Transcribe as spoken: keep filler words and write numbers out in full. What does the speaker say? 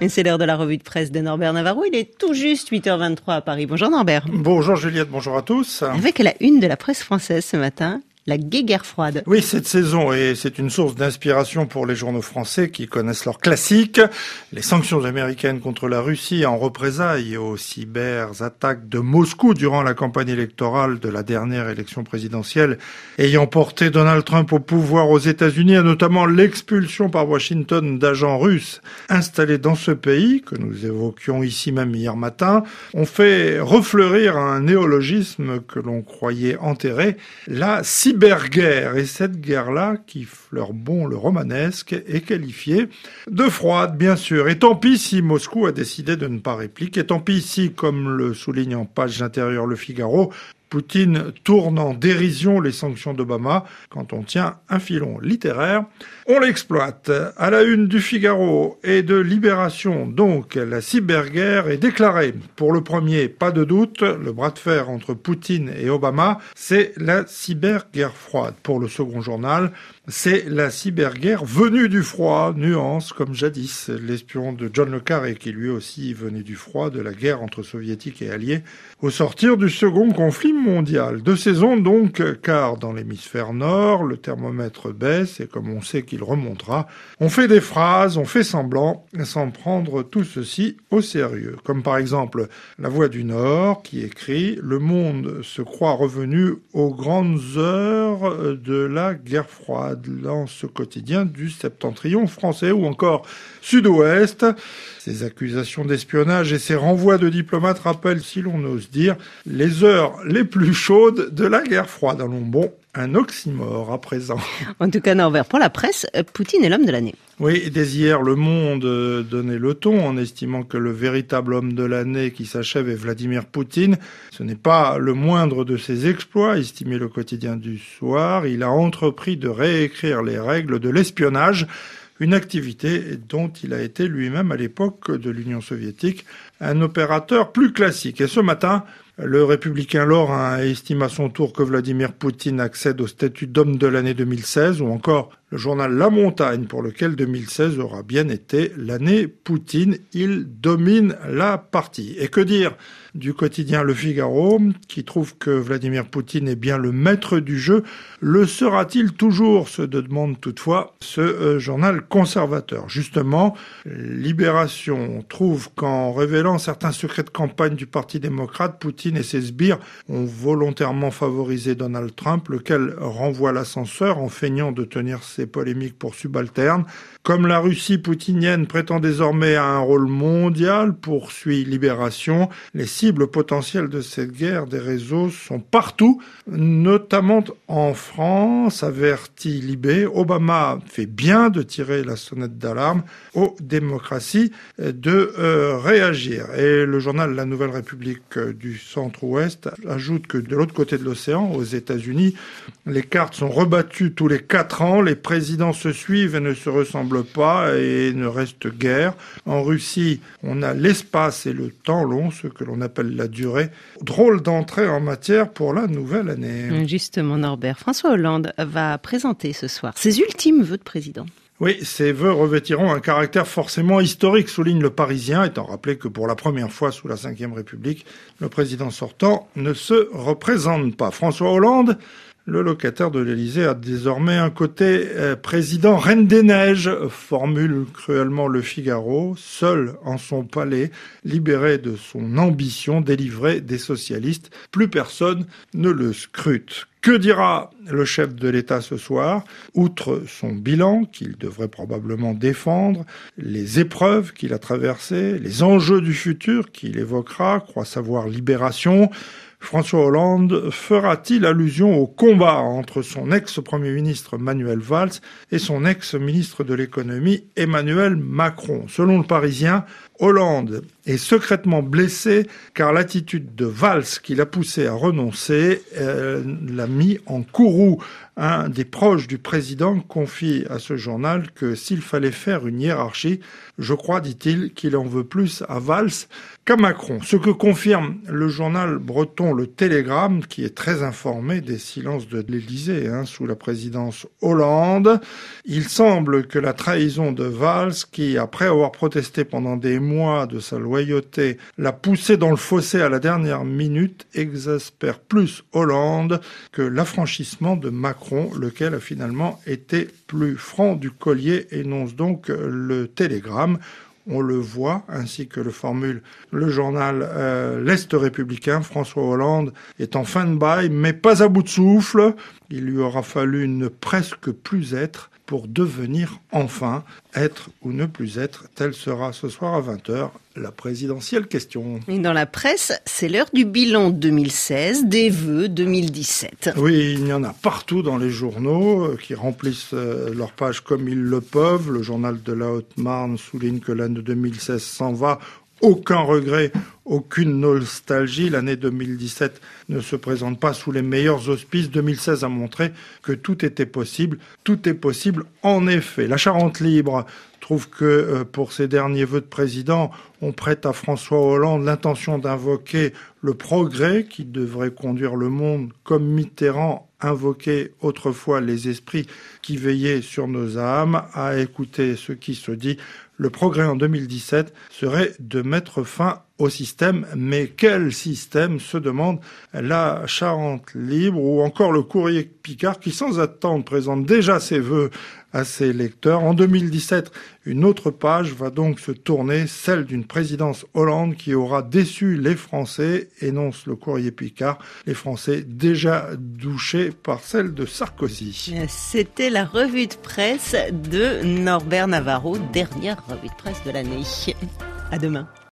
Et c'est l'heure de la revue de presse de Norbert Navarro. Il est tout juste huit heures vingt-trois à Paris. Bonjour Norbert. Bonjour Juliette, bonjour à tous. Avec la une de la presse française ce matin, la guerre froide. Oui, cette saison, et c'est une source d'inspiration pour les journaux français qui connaissent leurs classiques. Les sanctions américaines contre la Russie en représailles aux cyberattaques de Moscou durant la campagne électorale de la dernière élection présidentielle ayant porté Donald Trump au pouvoir aux États-Unis, et notamment l'expulsion par Washington d'agents russes installés dans ce pays, que nous évoquions ici même hier matin, ont fait refleurir un néologisme que l'on croyait enterré, la cyberguerre. Cyberguerre. Et cette guerre-là, qui fleure bon le romanesque, est qualifiée de froide, bien sûr. Et tant pis si Moscou a décidé de ne pas répliquer. Et tant pis si, comme le souligne en page intérieure Le Figaro, Poutine tourne en dérision les sanctions d'Obama. Quand on tient un filon littéraire, on l'exploite. À la une du Figaro et de Libération, donc, la cyberguerre est déclarée. Pour le premier, pas de doute, le bras de fer entre Poutine et Obama, c'est la cyberguerre froide. Pour le second journal, c'est la cyberguerre venue du froid, nuance comme jadis l'espion de John le Carré, qui lui aussi venait du froid de la guerre entre soviétiques et alliés au sortir du second conflit mondial. Deux saisons donc, car dans l'hémisphère nord, le thermomètre baisse et comme on sait qu'il remontera, on fait des phrases, on fait semblant, sans prendre tout ceci au sérieux. Comme par exemple La Voix du Nord qui écrit « Le monde se croit revenu aux grandes heures de la guerre froide ». Dans ce quotidien du septentrion français, ou encore Sud-Ouest. Ces accusations d'espionnage et ces renvois de diplomates rappellent, si l'on ose dire, les heures les plus chaudes de la guerre froide. Allons bon, un oxymore à présent. En tout cas, Norbert, pour la presse, Poutine est l'homme de l'année. Oui, dès hier, Le Monde donnait le ton en estimant que le véritable homme de l'année qui s'achève est Vladimir Poutine. Ce n'est pas le moindre de ses exploits, estimait le quotidien du soir. Il a entrepris de réécrire les règles de l'espionnage, une activité dont il a été lui-même à l'époque de l'Union soviétique un opérateur plus classique. Et ce matin, le républicain Lorrain estime à son tour que Vladimir Poutine accède au statut d'homme de l'année deux mille seize, ou encore le journal La Montagne, pour lequel deux mille seize aura bien été l'année Poutine. Il domine la partie. Et que dire du quotidien Le Figaro, qui trouve que Vladimir Poutine est bien le maître du jeu. Le sera-t-il toujours, se demande toutefois ce euh, journal conservateur. Justement, Libération trouve qu'en révélant certains secrets de campagne du Parti démocrate, Poutine et ses sbires ont volontairement favorisé Donald Trump, lequel renvoie l'ascenseur en feignant de tenir ses polémiques pour subalternes. Comme la Russie poutinienne prétend désormais à un rôle mondial, poursuit Libération, les cibles potentielles de cette guerre des réseaux sont partout, notamment en France, avertit Libé. Obama fait bien de tirer la sonnette d'alarme aux démocraties de euh, réagir. Et le journal La Nouvelle République du Centre-Ouest ajoute que de l'autre côté de l'océan, aux États-Unis, les cartes sont rebattues tous les quatre ans, les présidents se suivent et ne se ressemblent pas et ne reste guère. En Russie, on a l'espace et le temps long, ce que l'on appelle la durée. Drôle d'entrée en matière pour la nouvelle année. Justement, Norbert, François Hollande va présenter ce soir ses ultimes vœux de président. Oui, ces vœux revêtiront un caractère forcément historique, souligne le Parisien, étant rappelé que pour la première fois sous la cinquième République, le président sortant ne se représente pas. François Hollande, le locataire de l'Élysée, a désormais un côté euh, président reine des neiges, formule cruellement Le Figaro, seul en son palais, libéré de son ambition, délivré des socialistes. Plus personne ne le scrute. Que dira le chef de l'État ce soir? Outre son bilan, qu'il devrait probablement défendre, les épreuves qu'il a traversées, les enjeux du futur qu'il évoquera, croit savoir Libération, François Hollande fera-t-il allusion au combat entre son ex-premier ministre Manuel Valls et son ex-ministre de l'économie Emmanuel Macron? Selon le Parisien, Hollande est secrètement blessé car l'attitude de Valls qui l'a poussé à renoncer euh, l'a mis en courroux. Un des proches du président confie à ce journal que s'il fallait faire une hiérarchie, je crois, dit-il, qu'il en veut plus à Valls qu'à Macron. Ce que confirme le journal breton Le Télégramme, qui est très informé des silences de l'Élysée hein, sous la présidence Hollande. Il semble que la trahison de Valls, qui, après avoir protesté pendant des mois de sa loyauté, l'a poussé dans le fossé à la dernière minute, exaspère plus Hollande que l'affranchissement de Macron, lequel a finalement été plus franc du collier, énonce donc le Télégramme. On le voit, ainsi que le formule le journal euh, L'Est républicain. François Hollande est en fin de bail, mais pas à bout de souffle. Il lui aura fallu une presque plus être pour devenir enfin être ou ne plus être. Telle sera ce soir à vingt heures la présidentielle question. Et dans la presse, c'est l'heure du bilan deux mille seize, des vœux deux mille dix-sept. Oui, il y en a partout dans les journaux qui remplissent leurs pages comme ils le peuvent. Le journal de la Haute-Marne souligne que l'année deux mille seize s'en va. Aucun regret, aucune nostalgie. L'année deux mille dix-sept ne se présente pas sous les meilleurs auspices. deux mille seize a montré que tout était possible. Tout est possible en effet. La Charente libre trouve que pour ses derniers vœux de président, on prête à François Hollande l'intention d'invoquer le progrès qui devrait conduire le monde comme Mitterrand invoquait autrefois les esprits qui veillaient sur nos âmes. À écouter ce qui se dit, le progrès en deux mille dix-sept serait de mettre fin au système. Mais quel système, se demande la Charente libre ou encore le Courrier Picard qui sans attendre présente déjà ses vœux à ses lecteurs. En deux mille dix-sept, une autre page va donc se tourner, celle d'une présidence Hollande qui aura déçu les Français, énonce le Courrier Picard, les Français déjà douchés par celle de Sarkozy. C'était la revue de presse de Norbert Navarro, dernière revue de presse de l'année. À demain.